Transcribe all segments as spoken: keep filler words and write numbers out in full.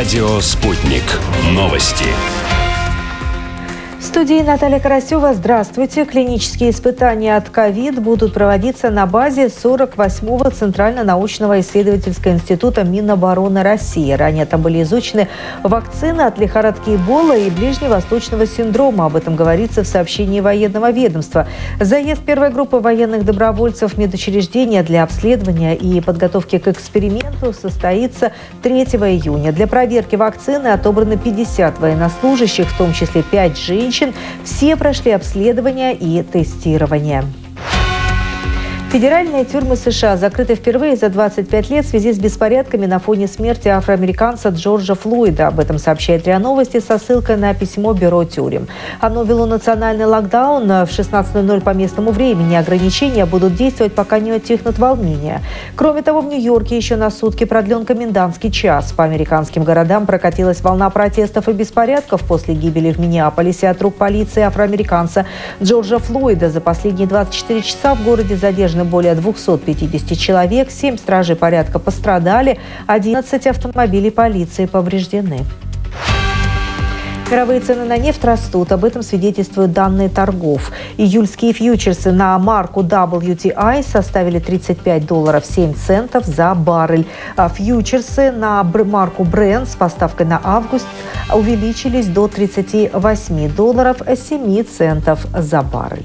Радио «Спутник». Новости. В студии Наталья Карасева. Здравствуйте. Клинические испытания от ковид будут проводиться на базе сорок восьмого Центрально-научного исследовательского института Минобороны России. Ранее там были изучены вакцины от лихорадки Эбола и ближневосточного синдрома. Об этом говорится в сообщении военного ведомства. Заезд первой группы военных добровольцев в медучреждения для обследования и подготовки к эксперименту состоится третьего июня. Для проверки вакцины отобраны пятьдесят военнослужащих, в том числе пять женщин. Все прошли обследование и тестирование. Федеральные тюрьмы США закрыты впервые за двадцать пять лет в связи с беспорядками на фоне смерти афроамериканца Джорджа Флойда. Об этом сообщает РИА Новости со ссылкой на письмо Бюро тюрем. Оно ввело национальный локдаун в шестнадцать ноль ноль по местному времени. Ограничения будут действовать, пока не утихнут волнения. Кроме того, в Нью-Йорке еще на сутки продлен комендантский час. По американским городам прокатилась волна протестов и беспорядков после гибели в Миннеаполисе от рук полиции афроамериканца Джорджа Флойда. За последние двадцать четыре часа в городе задержаны более двухсот пятидесяти человек, семь стражей порядка пострадали, одиннадцать автомобилей полиции повреждены. Мировые цены на нефть растут. Об этом свидетельствуют данные торгов. Июльские фьючерсы на марку дабл ю ти ай составили тридцать пять долларов семь центов за баррель. А фьючерсы на марку Brent с поставкой на август увеличились до тридцати восьми долларов семь центов за баррель.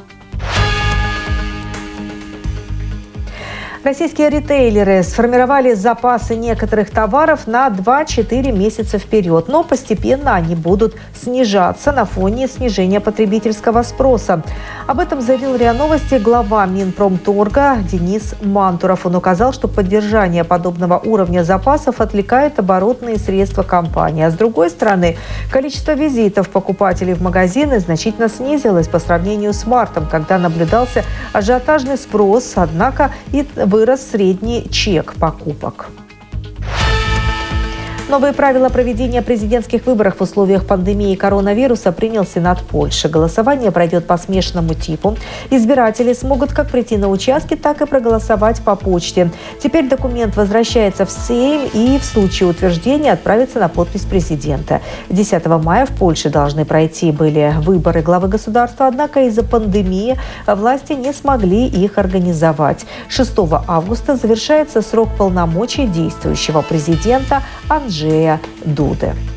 Российские ритейлеры сформировали запасы некоторых товаров на два-четыре месяца вперед, но постепенно они будут снижаться на фоне снижения потребительского спроса. Об этом заявил РИА Новости глава Минпромторга Денис Мантуров. Он указал, что поддержание подобного уровня запасов отвлекает оборотные средства компании. А с другой стороны, количество визитов покупателей в магазины значительно снизилось по сравнению с мартом, когда наблюдался ажиотажный спрос, однако и вырос средний чек покупок. Новые правила проведения президентских выборов в условиях пандемии коронавируса принял Сенат Польши. Голосование пройдет по смешанному типу. Избиратели смогут как прийти на участки, так и проголосовать по почте. Теперь документ возвращается в Сейм и в случае утверждения отправится на подпись президента. десятого мая в Польше должны пройти были выборы главы государства, однако из-за пандемии власти не смогли их организовать. шестого августа завершается срок полномочий действующего президента Анджея Дуды.